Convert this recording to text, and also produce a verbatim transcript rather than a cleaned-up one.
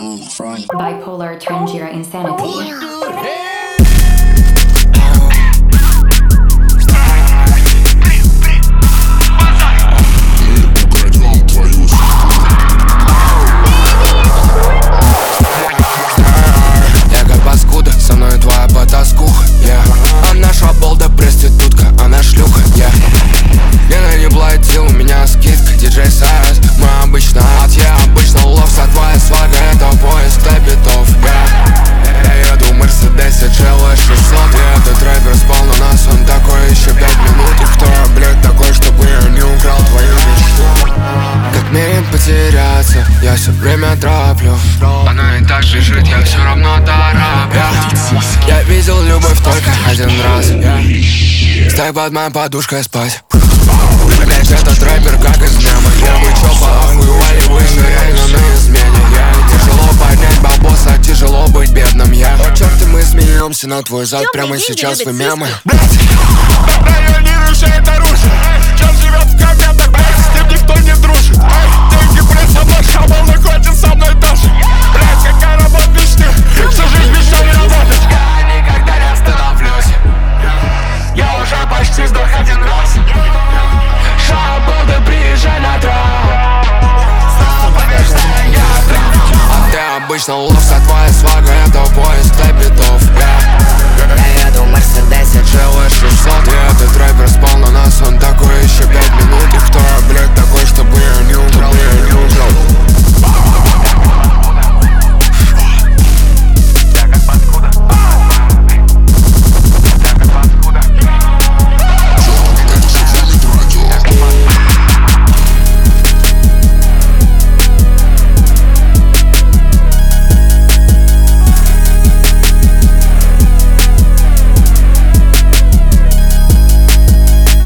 Bipolar Trangira Insanity. Я как паскуда, со мной твоя потаскуха, yeah. Она шаболда, проститутка, она шлюха, yeah. Лена не платил, у меня скидка, диджей Сайрес. Мы обычно ад, я обычно ловс, а твоя свага это поиск битов, yeah. Я еду в Мерседесе, джи эл шестьсот. И этот рэпер спал на нас, он такой еще пять минут. И кто я, блядь, такой, чтобы я не украл твою мечту? Как мне потеряться, я все время траплю. Она и так лежит, я все равно тороплю. Я видел любовь только один раз, yeah. Стай под моей подушкой спать. Блять, этот рэпер как из мема. Я бы чё поохуевали выше, реально на измене, yeah. Тяжело поднять бабоса, тяжело быть бедным, я yeah. О черт, мы смеемся на твой зад прямо сейчас, вы мемы. Блять, районирующее оружие. Чем живет в комментах, блять, с ним никто не дружит. Деньги пресс со мной, шабал находит со мной тоже. Блять, какая работа мечты, всю жизнь мечтали работать. Я никогда не остановлюсь, я уже почти сдох один раз. Шаболда, приезжай на трап. Снова побеждай, я прав. А ты обычно ловс, а твоя свага это поиск битов, yeah. Я еду в Мерседесе, джи эл шестьсот. И этот рэпер спал на нас, он такой еще пять минут. И кто я, блядь, такой, чтобы я не умрал, я не умрал.